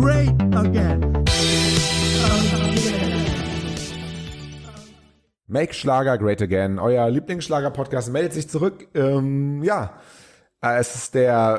great again. Make Schlager Great Again. Euer Lieblingsschlager-Podcast meldet sich zurück. Es ist der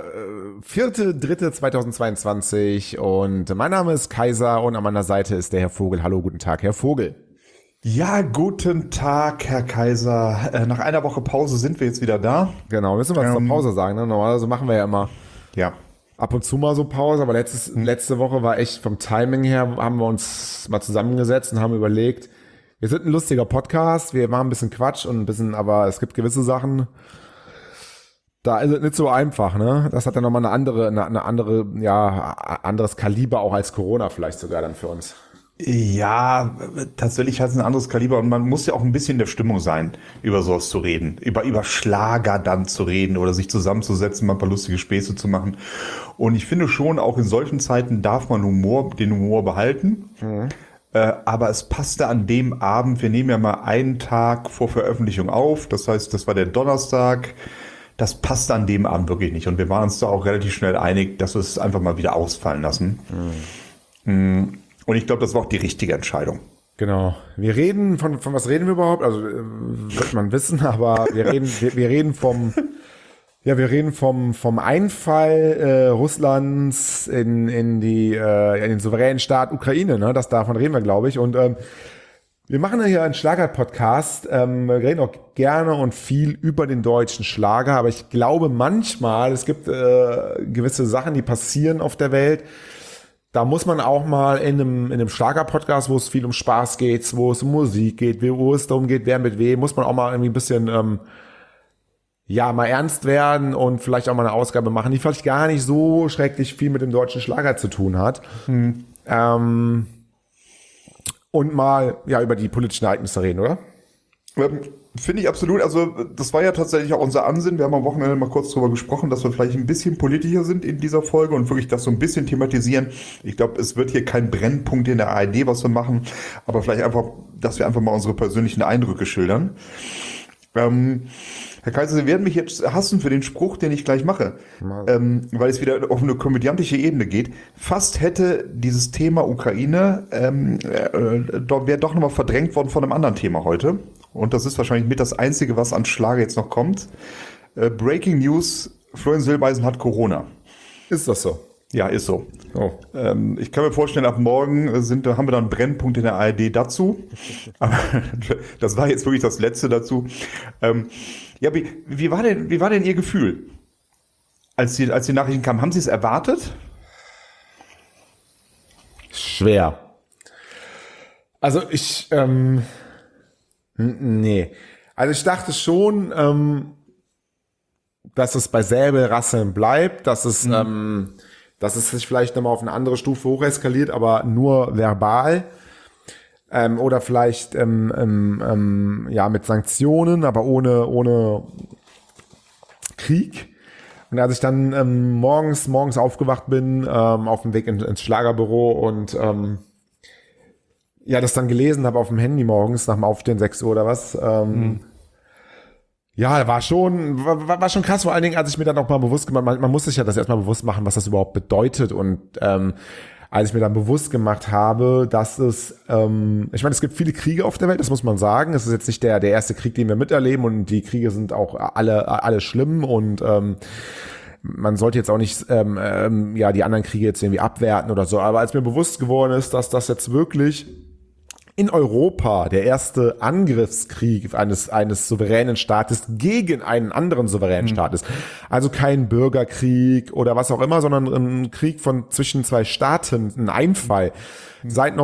4.3.2022 und mein Name ist Kaiser und an meiner Seite ist der Herr Vogel. Hallo, guten Tag, Herr Vogel. Ja, guten Tag, Herr Kaiser. Nach einer Woche Pause sind wir jetzt wieder da. Genau, müssen wir was zur Pause sagen. Ne? Normalerweise machen wir ja immer ab und zu mal so Pause, aber letzte Woche war echt vom Timing her, haben wir uns mal zusammengesetzt und haben überlegt, wir sind ein lustiger Podcast, wir machen ein bisschen Quatsch und ein bisschen, aber es gibt gewisse Sachen, da ist es nicht so einfach, ne? Das hat dann nochmal eine andere, anderes Kaliber auch als Corona vielleicht sogar dann für uns. Ja, tatsächlich hat es ein anderes Kaliber und man muss ja auch ein bisschen in der Stimmung sein, über sowas zu reden, über Schlager dann zu reden oder sich zusammenzusetzen, mal ein paar lustige Späße zu machen. Und ich finde schon, auch in solchen Zeiten darf man den Humor behalten. Mhm. Aber es passte an dem Abend, wir nehmen ja mal einen Tag vor Veröffentlichung auf, das heißt, das war der Donnerstag, das passte an dem Abend wirklich nicht. Und wir waren uns da auch relativ schnell einig, dass wir es einfach mal wieder ausfallen lassen. Mhm. Und ich glaube, das war auch die richtige Entscheidung. Genau. Wir reden, von was reden wir überhaupt? Also wird man wissen, aber wir reden vom Einfall Russlands in den souveränen Staat Ukraine, ne? Davon reden wir, glaube ich. Und wir machen ja hier einen Schlager-Podcast. Wir reden auch gerne und viel über den deutschen Schlager, aber ich glaube manchmal, es gibt gewisse Sachen, die passieren auf der Welt. Da muss man auch mal in einem Schlager-Podcast, wo es viel um Spaß geht, wo es um Musik geht, wo es darum geht, wer mit wem, muss man auch mal irgendwie ein bisschen mal ernst werden und vielleicht auch mal eine Ausgabe machen, die vielleicht gar nicht so schrecklich viel mit dem deutschen Schlager zu tun hat. Und mal über die politischen Ereignisse reden, oder? Finde ich absolut. Also das war ja tatsächlich auch unser Ansinnen. Wir haben am Wochenende mal kurz drüber gesprochen, dass wir vielleicht ein bisschen politischer sind in dieser Folge und wirklich das so ein bisschen thematisieren. Ich glaube, es wird hier kein Brennpunkt in der ARD, was wir machen, aber vielleicht einfach, dass wir einfach mal unsere persönlichen Eindrücke schildern. Herr Kaiser, Sie werden mich jetzt hassen für den Spruch, den ich gleich mache, weil es wieder auf eine komödiantische Ebene geht. Fast hätte dieses Thema Ukraine wäre doch nochmal verdrängt worden von einem anderen Thema heute. Und das ist wahrscheinlich mit das Einzige, was an Schlager jetzt noch kommt. Breaking News, Florian Silbereisen hat Corona. Ist das so? Ja, ist so. Oh. Ich kann mir vorstellen, ab morgen haben wir dann einen Brennpunkt in der ARD dazu. Aber das war jetzt wirklich das Letzte dazu. Wie war denn Ihr Gefühl, als die Nachrichten kamen? Haben Sie es erwartet? Schwer. Also nee. Also ich dachte schon, dass es bei Säbelrasseln bleibt, dass es sich vielleicht nochmal auf eine andere Stufe hoch eskaliert, aber nur verbal. Oder vielleicht mit Sanktionen, aber ohne Krieg. Und als ich dann morgens aufgewacht bin, auf dem Weg ins Schlagerbüro und das dann gelesen habe auf dem Handy morgens nach dem Aufstehen, 6 Uhr oder was. Ja, war schon krass, vor allen Dingen, als ich mir dann auch mal bewusst gemacht, man muss sich ja das erstmal bewusst machen, was das überhaupt bedeutet. Und als ich mir dann bewusst gemacht habe, dass es, ich meine, es gibt viele Kriege auf der Welt, das muss man sagen. Es ist jetzt nicht der erste Krieg, den wir miterleben, und die Kriege sind auch alle schlimm, und man sollte jetzt auch nicht die anderen Kriege jetzt irgendwie abwerten oder so. Aber als mir bewusst geworden ist, dass das jetzt wirklich in Europa der erste Angriffskrieg eines souveränen Staates gegen einen anderen souveränen Staat ist. Also kein Bürgerkrieg oder was auch immer, sondern ein Krieg zwischen zwei Staaten, ein Einfall seit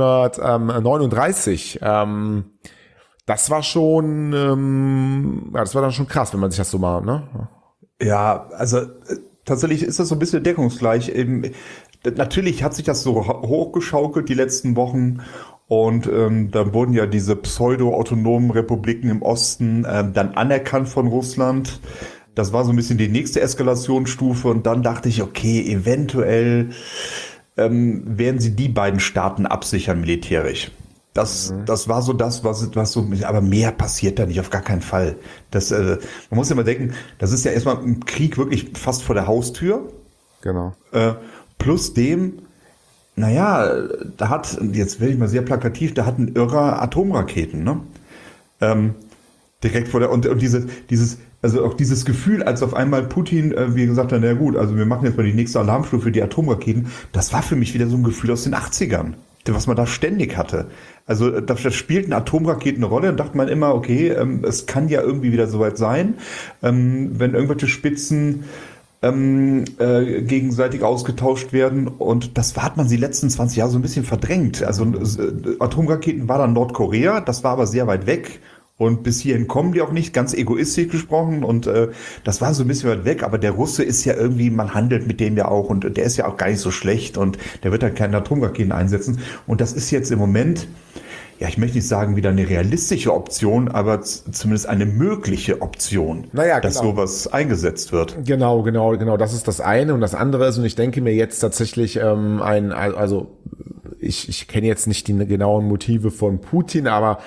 1939. Das war schon, das war dann schon krass, wenn man sich das so mal, ne? Ja, also tatsächlich ist das so ein bisschen deckungsgleich. Natürlich hat sich das so hochgeschaukelt die letzten Wochen. Und dann wurden ja diese pseudo-autonomen Republiken im Osten dann anerkannt von Russland. Das war so ein bisschen die nächste Eskalationsstufe. Und dann dachte ich, okay, eventuell werden sie die beiden Staaten absichern militärisch. Das war so das, was so, aber mehr passiert da nicht, auf gar keinen Fall. Man muss ja mal denken, das ist ja erstmal ein Krieg wirklich fast vor der Haustür. Genau. Plus dem, naja, jetzt werde ich mal sehr plakativ, da hat ein Irrer Atomraketen, ne? Direkt vor der, und also auch dieses Gefühl, als auf einmal Putin, wie gesagt hat, na gut, also wir machen jetzt mal die nächste Alarmstufe für die Atomraketen, das war für mich wieder so ein Gefühl aus den 80ern, was man da ständig hatte. Also da spielten Atomraketen eine Rolle, da dachte man immer, okay, es kann ja irgendwie wieder soweit sein, wenn irgendwelche Spitzen gegenseitig ausgetauscht werden, und das hat man die letzten 20 Jahre so ein bisschen verdrängt. Also Atomraketen war dann Nordkorea, das war aber sehr weit weg. Und bis hierhin kommen die auch nicht, ganz egoistisch gesprochen. Und das war so ein bisschen weit weg. Aber der Russe ist ja irgendwie, man handelt mit dem ja auch. Und der ist ja auch gar nicht so schlecht. Und der wird halt keine Atomraketen einsetzen. Und das ist jetzt im Moment, ja, ich möchte nicht sagen wieder eine realistische Option, aber zumindest eine mögliche Option, dass sowas eingesetzt wird. Genau. Das ist das eine. Und das andere ist, und ich denke mir jetzt tatsächlich also ich kenne jetzt nicht die genauen Motive von Putin, aber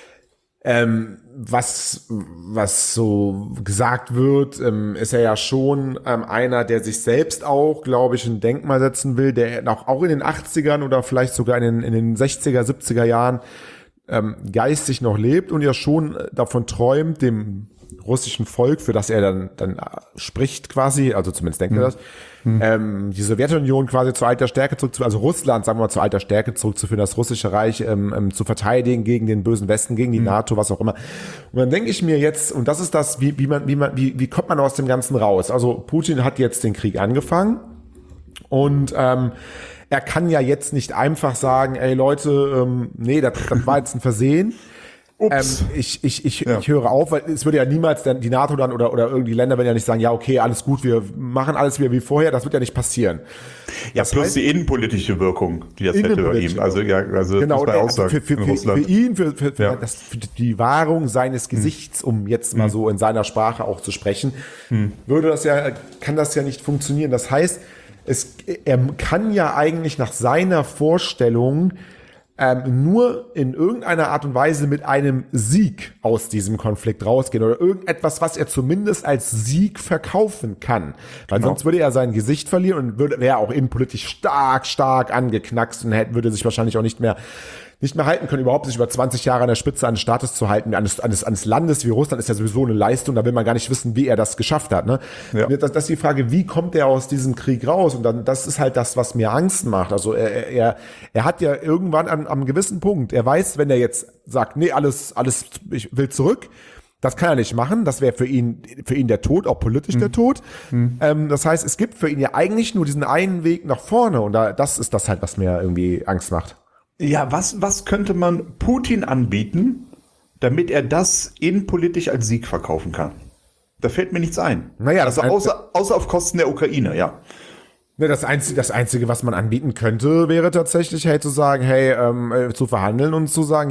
was so gesagt wird, ist er ja schon einer, der sich selbst auch, glaube ich, ein Denkmal setzen will, der auch in den 80ern oder vielleicht sogar in den 60er, 70er Jahren geistig noch lebt und ja schon davon träumt, dem russischen Volk, für das er dann spricht quasi, also zumindest denkt er das, die Sowjetunion quasi zur alter Stärke zurückzuführen, also Russland, sagen wir mal, zur alter Stärke zurückzuführen, das russische Reich zu verteidigen gegen den bösen Westen, gegen die NATO, was auch immer. Und dann denke ich mir jetzt, und das ist das, wie kommt man aus dem Ganzen raus? Also Putin hat jetzt den Krieg angefangen und er kann ja jetzt nicht einfach sagen, ey Leute, nee, das war jetzt ein Versehen. Ich höre auf, weil es würde ja niemals die NATO dann oder irgendwie Länder werden ja nicht sagen, ja okay, alles gut, wir machen alles wieder wie vorher, das wird ja nicht passieren. Ja, das plus heißt, die innenpolitische Wirkung, die das hätte bei ihm. Also genau, muss man auch sagen, für ihn, für die Wahrung seines Gesichts, um jetzt mal so in seiner Sprache auch zu sprechen, kann das ja nicht funktionieren. Das heißt, er kann ja eigentlich nach seiner Vorstellung nur in irgendeiner Art und Weise mit einem Sieg aus diesem Konflikt rausgehen oder irgendetwas, was er zumindest als Sieg verkaufen kann. Weil sonst würde er sein Gesicht verlieren und wäre auch innenpolitisch stark angeknackst und würde sich wahrscheinlich auch nicht mehr halten können, überhaupt sich über 20 Jahre an der Spitze eines Staates zu halten. Eines Landes wie Russland ist ja sowieso eine Leistung, da will man gar nicht wissen, wie er das geschafft hat. Ne? Ja. Das ist die Frage, wie kommt er aus diesem Krieg raus? Und dann, das ist halt das, was mir Angst macht. Also er hat ja irgendwann am gewissen Punkt, er weiß, wenn er jetzt sagt, nee, alles, ich will zurück, das kann er nicht machen. Das wäre für ihn der Tod, auch politisch der Tod. Das heißt, es gibt für ihn ja eigentlich nur diesen einen Weg nach vorne. Und das ist das halt, was mir irgendwie Angst macht. Ja, was könnte man Putin anbieten, damit er das innenpolitisch als Sieg verkaufen kann? Da fällt mir nichts ein. Naja, also außer auf Kosten der Ukraine, ja. Ne, das Einzige, was man anbieten könnte, wäre tatsächlich, zu sagen, zu verhandeln und zu sagen,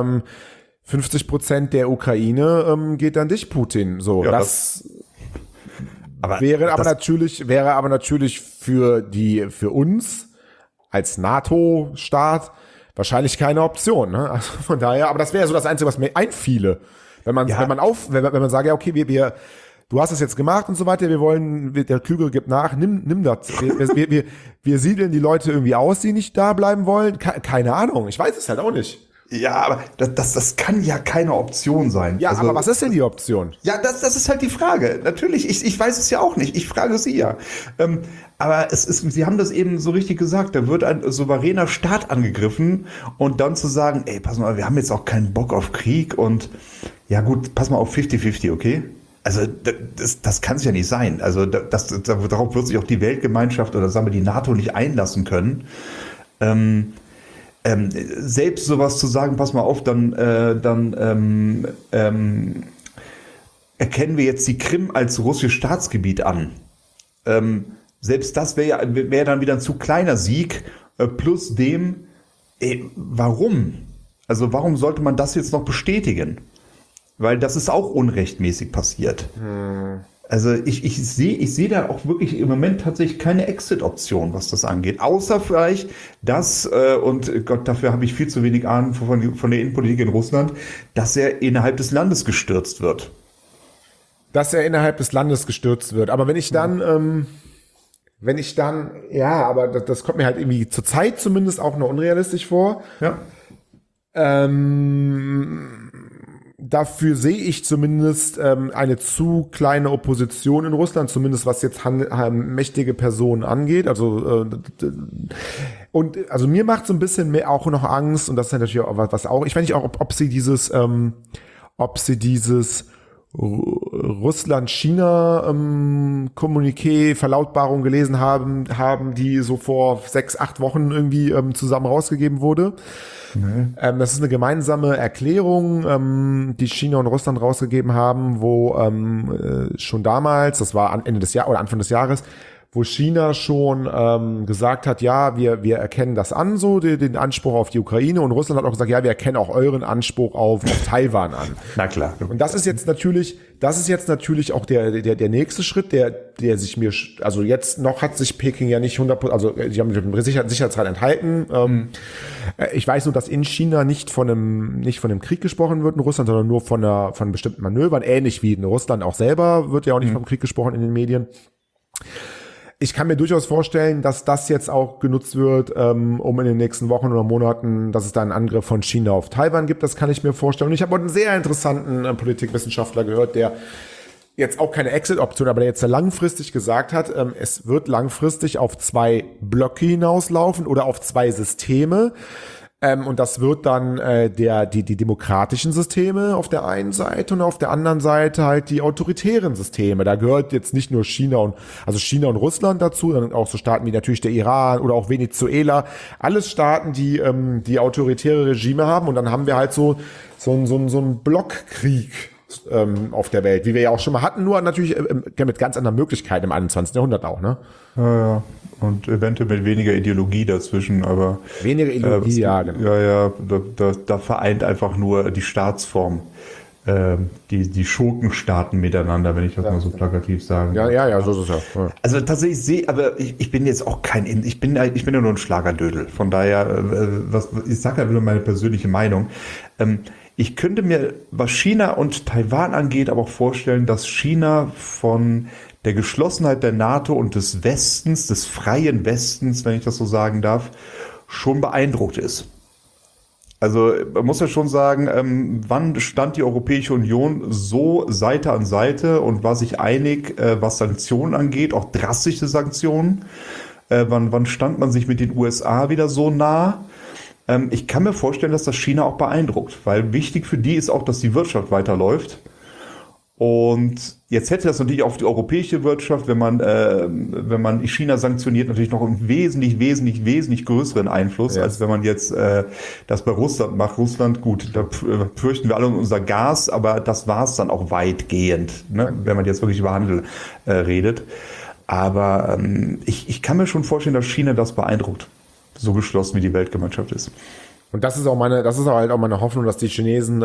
50% der Ukraine geht an dich, Putin. So, ja, wäre aber natürlich für uns als NATO-Staat wahrscheinlich keine Option, ne? Also von daher, aber das wäre so das Einzige, was mir einfiele. Wenn man sagt, ja, okay, du hast es jetzt gemacht und so weiter, der Klügere gibt nach, nimm das. Wir siedeln die Leute irgendwie aus, die nicht da bleiben wollen. Keine Ahnung, ich weiß es halt auch nicht. Ja, aber das kann ja keine Option sein. Ja, also, aber was ist denn die Option? Ja, das ist halt die Frage. Natürlich, ich weiß es ja auch nicht. Ich frage Sie ja. Aber Sie haben das eben so richtig gesagt. Da wird ein souveräner Staat angegriffen und dann zu sagen, ey, pass mal, wir haben jetzt auch keinen Bock auf Krieg und ja gut, pass mal auf 50-50, okay? Also das kann es ja nicht sein. Also darauf wird sich auch die Weltgemeinschaft oder sagen wir die NATO nicht einlassen können. Selbst sowas zu sagen, pass mal auf, dann erkennen wir jetzt die Krim als russisches Staatsgebiet an. Selbst das wäre dann wieder ein zu kleiner Sieg, plus dem, warum? Also warum sollte man das jetzt noch bestätigen? Weil das ist auch unrechtmäßig passiert. Also ich sehe da auch wirklich im Moment tatsächlich keine Exit-Option, was das angeht. Außer vielleicht das, und Gott, dafür habe ich viel zu wenig Ahnung von der Innenpolitik in Russland, dass er innerhalb des Landes gestürzt wird. Aber wenn ich dann, wenn ich dann, ja, aber das kommt mir halt irgendwie zur Zeit zumindest auch noch unrealistisch vor. Ja. Dafür sehe ich zumindest eine zu kleine Opposition in Russland, zumindest was jetzt mächtige Personen angeht. Also und also mir macht so ein bisschen mehr auch noch Angst, und das ist natürlich auch was auch. Ich weiß nicht auch, ob sie dieses Russland-China-Kommuniqué, Verlautbarung gelesen haben, die so vor 6-8 Wochen irgendwie zusammen rausgegeben wurde. Das ist eine gemeinsame Erklärung, die China und Russland rausgegeben haben, wo schon damals, das war Ende des Jahres oder Anfang des Jahres, wo China schon gesagt hat, ja, wir erkennen das an, so den Anspruch auf die Ukraine, und Russland hat auch gesagt, ja, wir erkennen auch euren Anspruch auf Taiwan an. Na klar. Und das ist jetzt natürlich auch der nächste Schritt, der sich mir, also jetzt noch hat sich Peking ja nicht 100%, also die haben den Sicherheitsrat enthalten. Ich weiß nur, dass in China nicht von einem Krieg gesprochen wird in Russland, sondern nur von bestimmten Manövern, ähnlich wie in Russland auch selber wird ja auch nicht vom Krieg gesprochen in den Medien. Ich kann mir durchaus vorstellen, dass das jetzt auch genutzt wird, um in den nächsten Wochen oder Monaten, dass es da einen Angriff von China auf Taiwan gibt. Das kann ich mir vorstellen. Und ich habe auch einen sehr interessanten Politikwissenschaftler gehört, der jetzt auch keine Exit-Option, aber der jetzt langfristig gesagt hat, es wird langfristig auf 2 Blöcke hinauslaufen oder auf 2 Systeme. Und das wird dann die demokratischen Systeme auf der einen Seite und auf der anderen Seite halt die autoritären Systeme. Da gehört jetzt nicht nur China und Russland dazu, sondern auch so Staaten wie natürlich der Iran oder auch Venezuela. Alles Staaten, die autoritäre Regime haben. Und dann haben wir halt so einen Blockkrieg auf der Welt, wie wir ja auch schon mal hatten, nur natürlich mit ganz anderen Möglichkeiten im 21. Jahrhundert auch, ne? Ja. Und eventuell mit weniger Ideologie dazwischen, aber weniger Ideologie, ja, genau. Ja, da vereint einfach nur die Staatsform, die Schurkenstaaten miteinander, wenn ich das mal so plakativ sagen darf. Ja, so ist es ja. Also tatsächlich ich bin jetzt auch ich bin ja nur ein Schlagerdödel. Von daher, ich sage ja wieder meine persönliche Meinung. Ich könnte mir, was China und Taiwan angeht, aber auch vorstellen, dass China von der Geschlossenheit der NATO und des Westens, des freien Westens, wenn ich das so sagen darf, schon beeindruckt ist. Also man muss ja schon sagen, wann stand die Europäische Union so Seite an Seite und war sich einig, was Sanktionen angeht, auch drastische Sanktionen? Wann stand man sich mit den USA wieder so nah? Ich kann mir vorstellen, dass das China auch beeindruckt, weil wichtig für die ist auch, dass die Wirtschaft weiterläuft. Und jetzt hätte das natürlich auf die europäische Wirtschaft, wenn man China sanktioniert, natürlich noch einen wesentlich größeren Einfluss, als wenn man jetzt das bei Russland macht. Russland, gut, da fürchten wir alle um unser Gas, aber das war es dann auch weitgehend, ne, wenn man jetzt wirklich über Handel redet. Aber ich kann mir schon vorstellen, dass China das beeindruckt, so geschlossen wie die Weltgemeinschaft ist. Und das ist halt auch meine Hoffnung, dass die Chinesen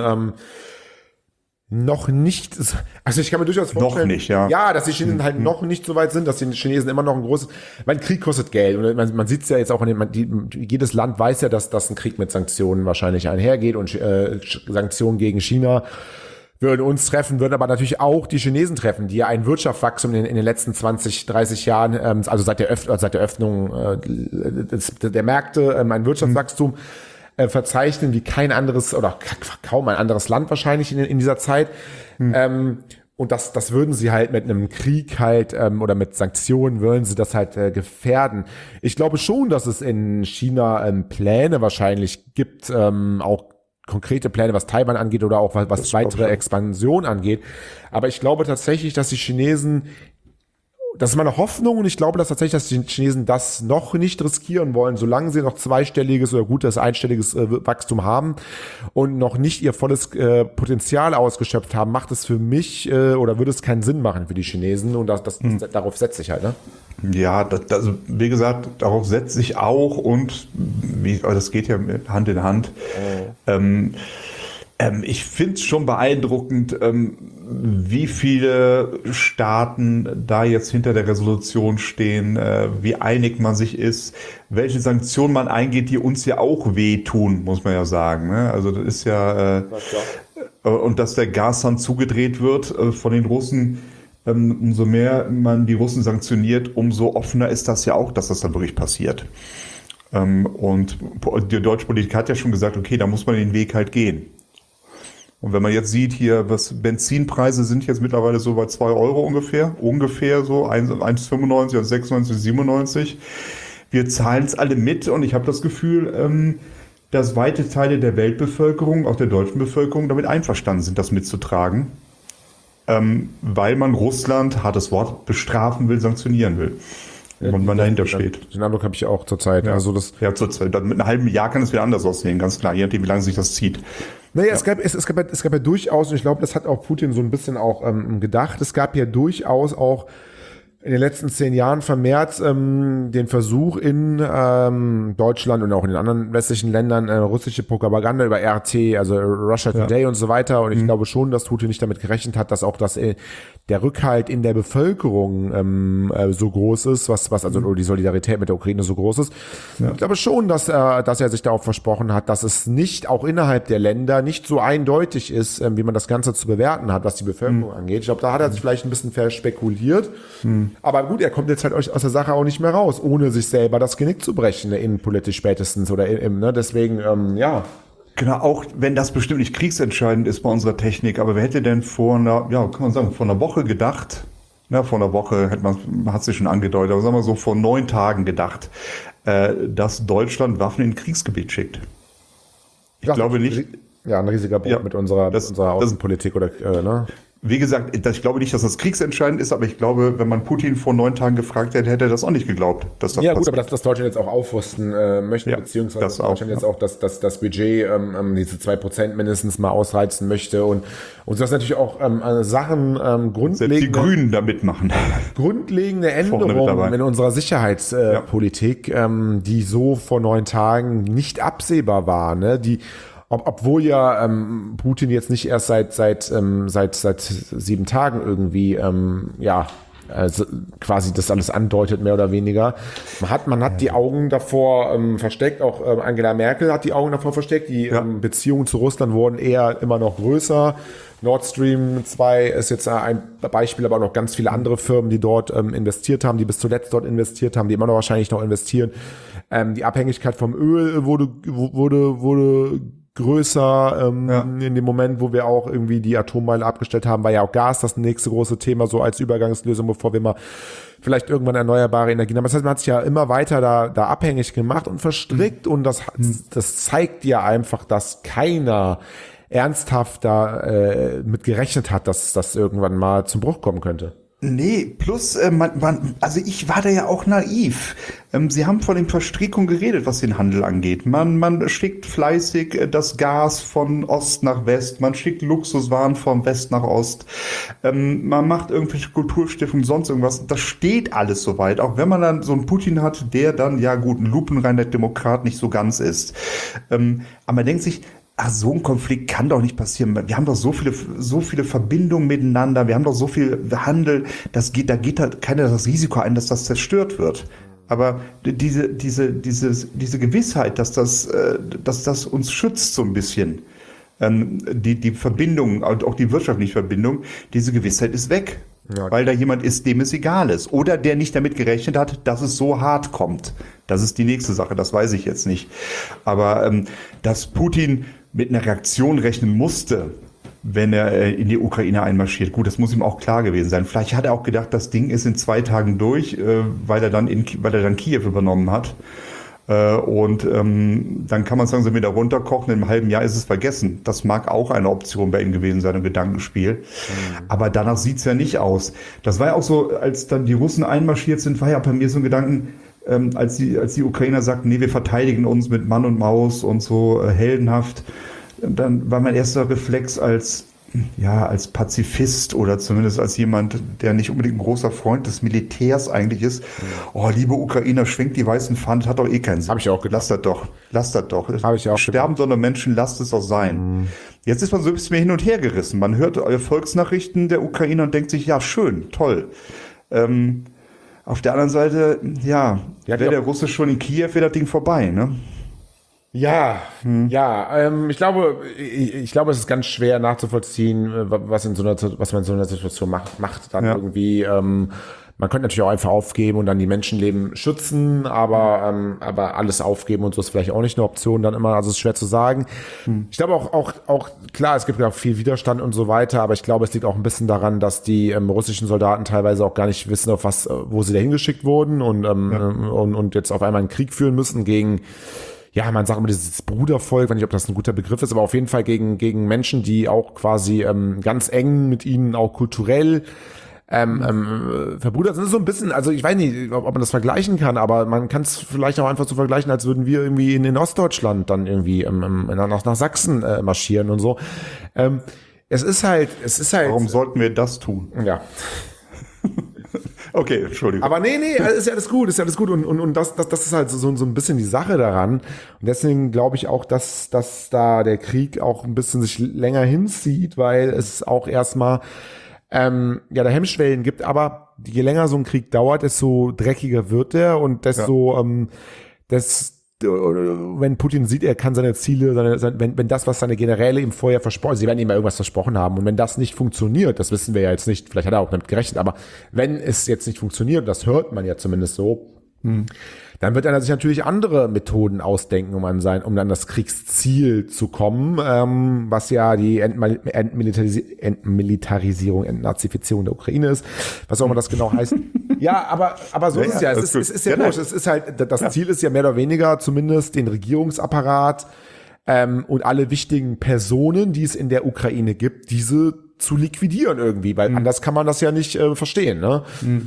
noch nicht, also ich kann mir durchaus vorstellen, noch nicht, ja. Ja, dass die Chinesen halt noch nicht so weit sind, dass die Chinesen immer noch ein großes, Krieg kostet Geld, und man sieht es ja jetzt auch jedes Land weiß ja, dass ein Krieg mit Sanktionen wahrscheinlich einhergeht, und Sanktionen gegen China würden uns treffen, würden aber natürlich auch die Chinesen treffen, die ja ein Wirtschaftswachstum in den letzten 20, 30 Jahren, also seit der Öffnung der Märkte, ein Wirtschaftswachstum verzeichnen wie kein anderes oder kaum ein anderes Land wahrscheinlich in dieser Zeit. Und das würden sie halt mit einem Krieg halt oder mit Sanktionen würden sie das halt gefährden. Ich glaube schon, dass es in China Pläne wahrscheinlich gibt, auch konkrete Pläne, was Taiwan angeht oder auch was weitere Expansion angeht. Aber ich glaube tatsächlich, dass die Chinesen, das ist meine Hoffnung, und ich glaube, dass die Chinesen das noch nicht riskieren wollen, solange sie noch zweistelliges oder gutes einstelliges Wachstum haben und noch nicht ihr volles Potenzial ausgeschöpft haben, macht es für mich oder würde es keinen Sinn machen für die Chinesen, und darauf setze ich halt, ne? Ja, also wie gesagt, darauf setze ich auch, und das geht ja Hand in Hand. Ich finde es schon beeindruckend, wie viele Staaten da jetzt hinter der Resolution stehen, wie einig man sich ist, welche Sanktionen man eingeht, die uns ja auch wehtun, muss man ja sagen. Ne? Also das ist ja, und dass der Gashahn zugedreht wird von den Russen, umso mehr man die Russen sanktioniert, umso offener ist das ja auch, dass das dann wirklich passiert. Und die deutsche Politik hat ja schon gesagt, okay, da muss man den Weg halt gehen. Und wenn man jetzt sieht hier, was Benzinpreise sind jetzt mittlerweile so bei 2 Euro ungefähr so 1,95, 1,96, 97. Wir zahlen es alle mit und ich habe das Gefühl, dass weite Teile der Weltbevölkerung, auch der deutschen Bevölkerung, damit einverstanden sind, das mitzutragen, weil man Russland, hartes Wort, bestrafen will, sanktionieren will. Und man dahinter steht. Den Eindruck habe ich auch zurzeit. Ja. Also das zurzeit. Mit einem halben Jahr kann es wieder anders aussehen, ganz klar, je nachdem, wie lange sich das zieht. Naja, es gab ja durchaus, und ich glaube, das hat auch Putin so ein bisschen auch gedacht, es gab ja durchaus auch in den letzten 10 Jahren vermehrt den Versuch in Deutschland und auch in den anderen westlichen Ländern russische Propaganda über RT, also Russia Today und so weiter. Und ich glaube schon, dass Putin nicht damit gerechnet hat, dass auch der Rückhalt in der Bevölkerung so groß ist, was also die Solidarität mit der Ukraine so groß ist. Ja. Ich glaube schon, dass er sich darauf versprochen hat, dass es nicht auch innerhalb der Länder nicht so eindeutig ist, wie man das Ganze zu bewerten hat, was die Bevölkerung angeht. Ich glaube, da hat er sich vielleicht ein bisschen verspekuliert. Aber gut, er kommt jetzt halt aus der Sache auch nicht mehr raus, ohne sich selber das Genick zu brechen, innenpolitisch spätestens oder deswegen, ja. Genau, auch wenn das bestimmt nicht kriegsentscheidend ist bei unserer Technik, aber wer hätte denn vor einer Woche gedacht, vor einer Woche hat sich schon angedeutet, aber sagen wir so vor 9 Tagen gedacht, dass Deutschland Waffen in Kriegsgebiet schickt. Ich glaube nicht. Ja, ein riesiger Bruch mit unserer Außenpolitik oder, ne? Wie gesagt, ich glaube nicht, dass das kriegsentscheidend ist, aber ich glaube, wenn man Putin vor 9 Tagen gefragt hätte, hätte er das auch nicht geglaubt. Dass das gut, aber dass Deutschland jetzt auch aufrüsten möchte, beziehungsweise dass Deutschland jetzt auch das Budget, diese 2% mindestens mal ausreizen möchte und das natürlich auch Sachen grundlegende... Selbst die Grünen da mitmachen. Grundlegende Änderungen in unserer Sicherheitspolitik, die so vor 9 Tagen nicht absehbar war, ne? Obwohl ja Putin jetzt nicht erst seit 7 Tagen irgendwie quasi das alles andeutet, mehr oder weniger. Man hat die Augen davor versteckt, auch Angela Merkel hat die Augen davor versteckt, die Beziehungen zu Russland wurden eher immer noch größer. Nord Stream 2 ist jetzt ein Beispiel, aber auch noch ganz viele andere Firmen, die dort investiert haben, die bis zuletzt dort investiert haben, die immer noch wahrscheinlich noch investieren. Die Abhängigkeit vom Öl wurde größer in dem Moment, wo wir auch irgendwie die Atommeile abgestellt haben, war ja auch Gas das nächste große Thema, so als Übergangslösung, bevor wir mal vielleicht irgendwann erneuerbare Energien haben. Das heißt, man hat sich ja immer weiter da abhängig gemacht und verstrickt und das zeigt ja einfach, dass keiner ernsthaft da mit gerechnet hat, dass das irgendwann mal zum Bruch kommen könnte. Nee, plus, also ich war da ja auch naiv. Sie haben von den Verstrickungen geredet, was den Handel angeht. Man schickt fleißig das Gas von Ost nach West, man schickt Luxuswaren von West nach Ost, man macht irgendwelche Kulturstiftungen, sonst irgendwas. Das steht alles soweit, auch wenn man dann so einen Putin hat, der dann, ja gut, ein lupenreiner Demokrat nicht so ganz ist. Aber man denkt sich, so ein Konflikt kann doch nicht passieren. Wir haben doch so viele Verbindungen miteinander. Wir haben doch so viel Handel. Da geht halt keiner das Risiko ein, dass das zerstört wird. Aber diese Gewissheit, dass das uns schützt so ein bisschen, die Verbindung, auch die wirtschaftliche Verbindung, diese Gewissheit ist weg. Ja. Weil da jemand ist, dem es egal ist. Oder der nicht damit gerechnet hat, dass es so hart kommt. Das ist die nächste Sache, das weiß ich jetzt nicht. Aber dass Putin mit einer Reaktion rechnen musste, wenn er in die Ukraine einmarschiert. Gut, das muss ihm auch klar gewesen sein. Vielleicht hat er auch gedacht, das Ding ist in 2 Tagen durch, weil er dann Kiew übernommen hat. Und dann kann man sagen, so wieder runterkochen, in einem halben Jahr ist es vergessen. Das mag auch eine Option bei ihm gewesen sein, ein Gedankenspiel. Aber danach sieht's ja nicht aus. Das war ja auch so, als dann die Russen einmarschiert sind, war ja bei mir so ein Gedanken, als die Ukrainer sagten, nee, wir verteidigen uns mit Mann und Maus und so heldenhaft, dann war mein erster Reflex als Pazifist oder zumindest als jemand, der nicht unbedingt ein großer Freund des Militärs eigentlich ist. Oh, liebe Ukrainer, schwenkt die weißen Fahnen, hat doch eh keinen Sinn. Hab ich auch gedacht. Lasst das doch. Habe ich auch sterben so eine Menschen, lasst es doch sein. Jetzt ist man so ein bisschen hin und her gerissen. Man hört Volksnachrichten der Ukrainer und denkt sich, ja, schön, toll. Auf der anderen Seite, wäre der Russe schon in Kiew, wäre das Ding vorbei, ne? Ich glaube, es ist ganz schwer nachzuvollziehen, was man in so einer Situation macht dann irgendwie. Man könnte natürlich auch einfach aufgeben und dann die Menschenleben schützen, aber alles aufgeben und so ist vielleicht auch nicht eine Option dann immer. Also es ist schwer zu sagen. Ich glaube auch klar, es gibt ja auch viel Widerstand und so weiter, aber ich glaube, es liegt auch ein bisschen daran, dass die russischen Soldaten teilweise auch gar nicht wissen, wo sie dahin geschickt wurden und jetzt auf einmal einen Krieg führen müssen gegen, ja, man sagt immer dieses Brudervolk, ich weiß nicht, ob das ein guter Begriff ist, aber auf jeden Fall gegen Menschen, die auch quasi ganz eng mit ihnen auch kulturell verbrüdert sind. Das ist so ein bisschen, also ich weiß nicht, ob man das vergleichen kann, aber man kann es vielleicht auch einfach so vergleichen, als würden wir irgendwie in Ostdeutschland dann irgendwie nach Sachsen marschieren und so. Es ist halt. Warum sollten wir das tun? Ja. Okay, Entschuldigung. Aber nee, ist ja alles gut. Und das ist halt so ein bisschen die Sache daran. Und deswegen glaube ich auch, dass da der Krieg auch ein bisschen sich länger hinzieht, weil es auch erstmal da Hemmschwellen gibt, aber je länger so ein Krieg dauert, desto dreckiger wird er und wenn Putin sieht, er kann seine Ziele, wenn das, was seine Generäle ihm vorher versprochen, sie werden ihm ja irgendwas versprochen haben, und wenn das nicht funktioniert, das wissen wir ja jetzt nicht, vielleicht hat er auch damit gerechnet, aber wenn es jetzt nicht funktioniert, das hört man ja zumindest so, dann wird er sich natürlich andere Methoden ausdenken, um an das Kriegsziel zu kommen, was ja die Entmilitarisierung, Entnazifizierung der Ukraine ist, was auch immer das genau heißt. Ja, aber so ist es ja. Es ist ja gut. Es ist halt, das Ziel ist ja mehr oder weniger zumindest den Regierungsapparat und alle wichtigen Personen, die es in der Ukraine gibt, diese zu liquidieren irgendwie, weil anders kann man das ja nicht verstehen, ne?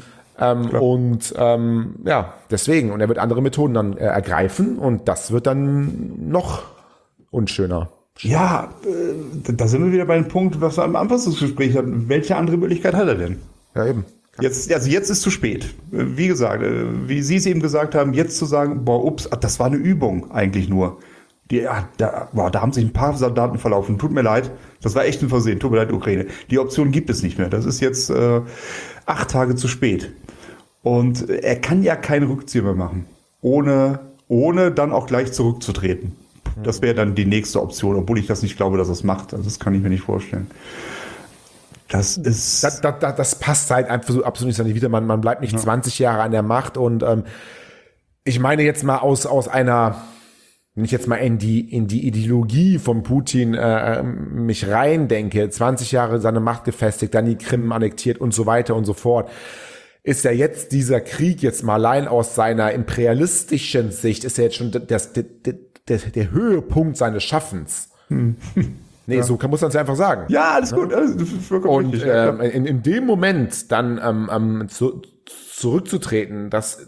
Deswegen. Und er wird andere Methoden dann ergreifen und das wird dann noch unschöner. Ja, da sind wir wieder bei dem Punkt, was wir am Anfang des Gesprächs hatten. Welche andere Möglichkeit hat er denn? Ja, eben. Jetzt ist zu spät. Wie gesagt, wie Sie es eben gesagt haben, jetzt zu sagen, das war eine Übung eigentlich nur. Da haben sich ein paar Soldaten verlaufen. Tut mir leid, das war echt ein Versehen. Tut mir leid, Ukraine. Die Option gibt es nicht mehr. Das ist jetzt 8 Tage zu spät. Und er kann ja keinen Rückzieher mehr machen, ohne dann auch gleich zurückzutreten. Das wäre dann die nächste Option, obwohl ich das nicht glaube, dass er es macht. Also das kann ich mir nicht vorstellen. Das passt halt einfach so absolut nicht wieder. Man bleibt nicht 20 Jahre an der Macht und ich meine jetzt mal aus einer, wenn ich jetzt mal in die Ideologie von Putin mich reindenke, 20 Jahre seine Macht gefestigt, dann die Krim annektiert und so weiter und so fort, ist ja jetzt dieser Krieg jetzt mal allein aus seiner imperialistischen Sicht, ist ja jetzt schon der Höhepunkt seines Schaffens. Nee, so muss man es ja einfach sagen. Ja, alles gut. Und in dem Moment dann zurückzutreten, das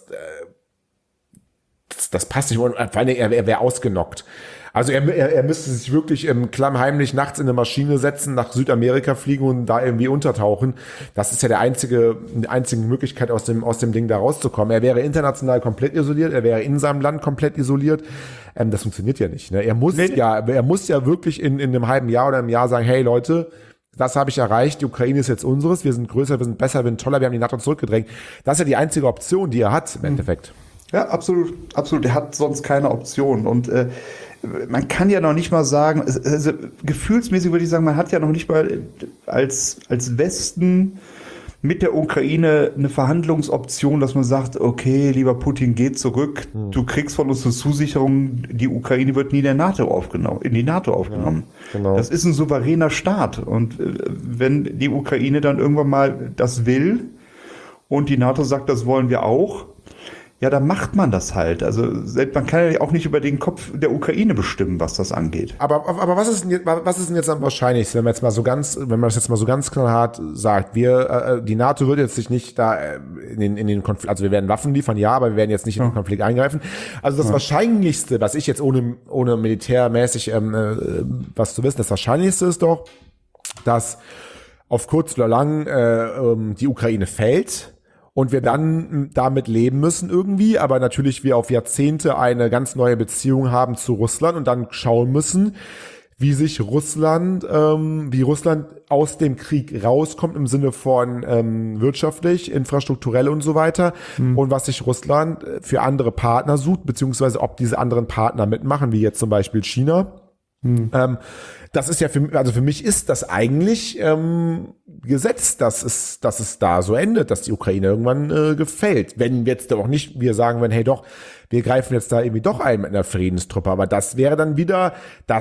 passt nicht. Vor allem, er wäre ausgenockt. Also er müsste sich wirklich klammheimlich nachts in eine Maschine setzen, nach Südamerika fliegen und da irgendwie untertauchen. Das ist ja die einzige Möglichkeit, aus dem Ding da rauszukommen. Er wäre international komplett isoliert, er wäre in seinem Land komplett isoliert. Das funktioniert ja nicht. Ne? Er muss ja wirklich in einem halben Jahr oder einem Jahr sagen, hey Leute, das habe ich erreicht, die Ukraine ist jetzt unseres, wir sind größer, wir sind besser, wir sind toller, wir haben die NATO zurückgedrängt. Das ist ja die einzige Option, die er hat im Endeffekt. Ja, absolut. Er hat sonst keine Option. Und man kann ja noch nicht mal sagen, also gefühlsmäßig würde ich sagen, man hat ja noch nicht mal als Westen mit der Ukraine eine Verhandlungsoption, dass man sagt, okay, lieber Putin, geh zurück, du kriegst von uns eine Zusicherung, die Ukraine wird nie in die NATO aufgenommen. Ja, genau. Das ist ein souveräner Staat. Und wenn die Ukraine dann irgendwann mal das will und die NATO sagt, das wollen wir auch, ja, dann macht man das halt. Also man kann ja auch nicht über den Kopf der Ukraine bestimmen, was das angeht. Aber was ist denn jetzt am wahrscheinlichsten, wenn man das jetzt mal so ganz knallhart sagt, die NATO wird jetzt sich nicht da in den Konflikt, also wir werden Waffen liefern, ja, aber wir werden jetzt nicht in den Konflikt eingreifen. Also das Wahrscheinlichste, was ich jetzt ohne militärmäßig was zu wissen, das Wahrscheinlichste ist doch, dass auf kurz oder lang die Ukraine fällt. Und wir dann damit leben müssen irgendwie, aber natürlich wir auf Jahrzehnte eine ganz neue Beziehung haben zu Russland und dann schauen müssen, wie Russland aus dem Krieg rauskommt im Sinne von wirtschaftlich, infrastrukturell und so weiter und was sich Russland für andere Partner sucht, beziehungsweise ob diese anderen Partner mitmachen, wie jetzt zum Beispiel China. Das ist ja für mich ist das eigentlich Gesetz, dass es da so endet, dass die Ukraine irgendwann gefällt. Wenn jetzt auch nicht wir sagen, wenn hey doch, wir greifen jetzt da irgendwie doch ein mit einer Friedenstruppe, aber das würde dann wieder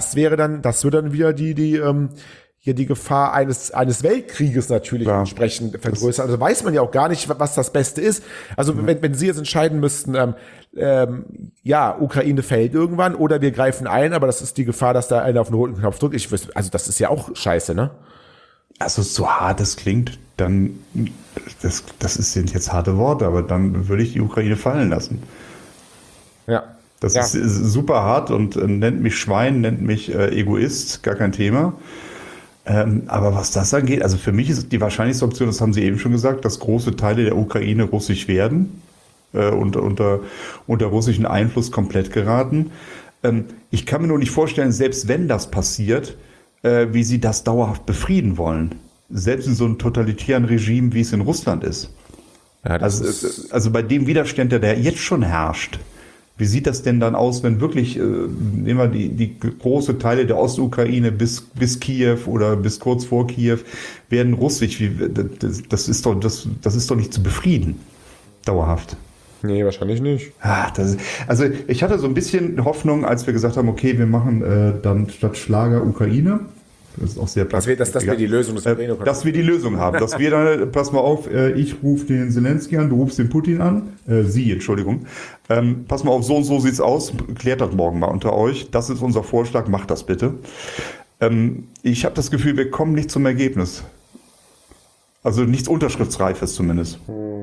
die Gefahr eines Weltkrieges natürlich entsprechend vergrößern. Also weiß man ja auch gar nicht, was das Beste ist. Also wenn Sie jetzt entscheiden müssten, Ukraine fällt irgendwann oder wir greifen ein, aber das ist die Gefahr, dass da einer auf den roten Knopf drückt. Also das ist ja auch scheiße, ne? Also so hart es klingt, dann, sind jetzt harte Worte, aber dann würde ich die Ukraine fallen lassen. Ja. Das ist super hart und nennt mich Schwein, nennt mich Egoist, gar kein Thema. Aber was das angeht, also für mich ist die wahrscheinlichste Option, das haben Sie eben schon gesagt, dass große Teile der Ukraine russisch werden und unter russischen Einfluss komplett geraten. Ich kann mir nur nicht vorstellen, selbst wenn das passiert, wie Sie das dauerhaft befrieden wollen. Selbst in so einem totalitären Regime, wie es in Russland ist. Ja, also bei dem Widerstand, der jetzt schon herrscht. Wie sieht das denn dann aus, wenn wirklich nehmen wir die große Teile der Ostukraine bis Kiew oder bis kurz vor Kiew werden russisch? Das ist doch nicht zu befrieden, dauerhaft. Nee, wahrscheinlich nicht. Also ich hatte so ein bisschen Hoffnung, als wir gesagt haben, okay, wir machen dann statt Schlager Ukraine. Das ist auch sehr dass wir die Lösung des Ukraine-Konflikts. Dass wir die Lösung haben. Dass wir dann, pass mal auf, ich rufe den Zelensky an, du rufst den Putin an. Sie, Entschuldigung. Pass mal auf, so und so sieht's aus. Klärt das morgen mal unter euch. Das ist unser Vorschlag, macht das bitte. Ich habe das Gefühl, wir kommen nicht zum Ergebnis. Also nichts Unterschriftsreifes zumindest.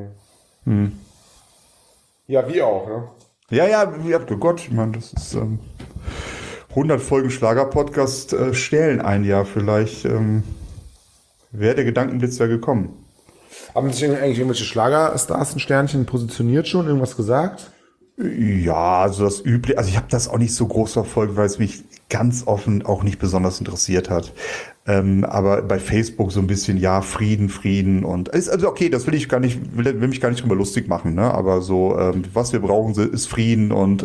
Ja, wir auch, ne? Ja, Gott, ich meine, das ist 100 Folgen Schlager-Podcast stehlen ein Jahr. Vielleicht wäre der Gedankenblitz ja gekommen. Haben sich eigentlich irgendwelche Schlagerstars ein Sternchen positioniert schon? Irgendwas gesagt? Ja, also das Übliche. Also ich habe das auch nicht so groß verfolgt, weil es mich ganz offen auch nicht besonders interessiert hat. Aber bei Facebook so ein bisschen, ja, Frieden und also okay, das will mich gar nicht drüber lustig machen, ne? Aber so, was wir brauchen, ist Frieden und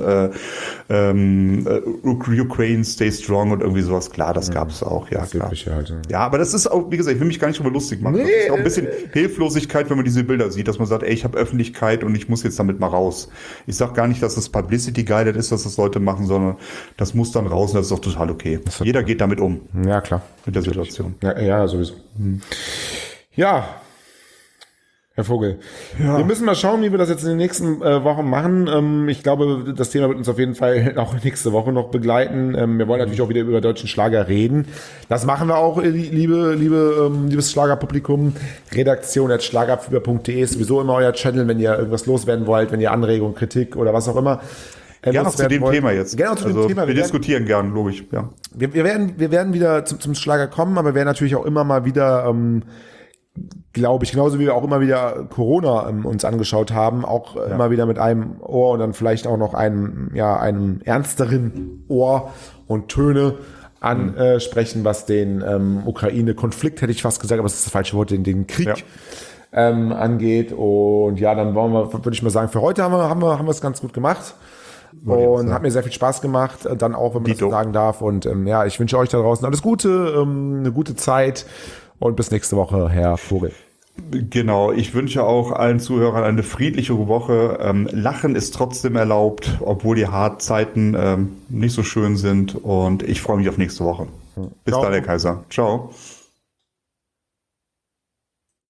Ukraine stay strong und irgendwie sowas. Klar, das gab es auch, ja, klar. Halt, ja, aber das ist auch, wie gesagt, ich will mich gar nicht drüber lustig machen. Das ist auch ein bisschen Hilflosigkeit, wenn man diese Bilder sieht, dass man sagt, ey, ich habe Öffentlichkeit und ich muss jetzt damit mal raus. Ich sag gar nicht, dass das Publicity guided ist, dass das Leute machen, sondern das muss dann raus und das ist doch total okay. Jeder geht damit um. Ja, klar. Mit der Situation. Ja, sowieso. Ja, Herr Vogel. Ja. Wir müssen mal schauen, wie wir das jetzt in den nächsten Wochen machen. Ich glaube, das Thema wird uns auf jeden Fall auch nächste Woche noch begleiten. Wir wollen natürlich auch wieder über deutschen Schlager reden. Das machen wir auch, liebes Schlagerpublikum. Redaktion@schlagerfieber.de ist sowieso immer euer Channel, wenn ihr irgendwas loswerden wollt, wenn ihr Anregungen, Kritik oder was auch immer. Gerne noch zu dem Thema jetzt. Gerne zu dem Thema. Wir diskutieren gern, logisch. Ja. Wir werden wieder zum Schlager kommen, aber wir werden natürlich auch immer mal wieder, glaube ich, genauso wie wir auch immer wieder Corona uns angeschaut haben, auch immer wieder mit einem Ohr und dann vielleicht auch noch einem ernsteren Ohr und Töne ansprechen, was den Ukraine-Konflikt, hätte ich fast gesagt, aber das ist das falsche Wort, den Krieg angeht. Und ja, dann würde ich mal sagen, für heute haben wir es ganz gut gemacht. Und hat mir sehr viel Spaß gemacht, dann auch, wenn man das so sagen darf. Und ich wünsche euch da draußen alles Gute, eine gute Zeit und bis nächste Woche, Herr Vogel. Genau, ich wünsche auch allen Zuhörern eine friedliche Woche. Lachen ist trotzdem erlaubt, obwohl die Hartzeiten nicht so schön sind. Und ich freue mich auf nächste Woche. Bis dann, der Kaiser. Ciao.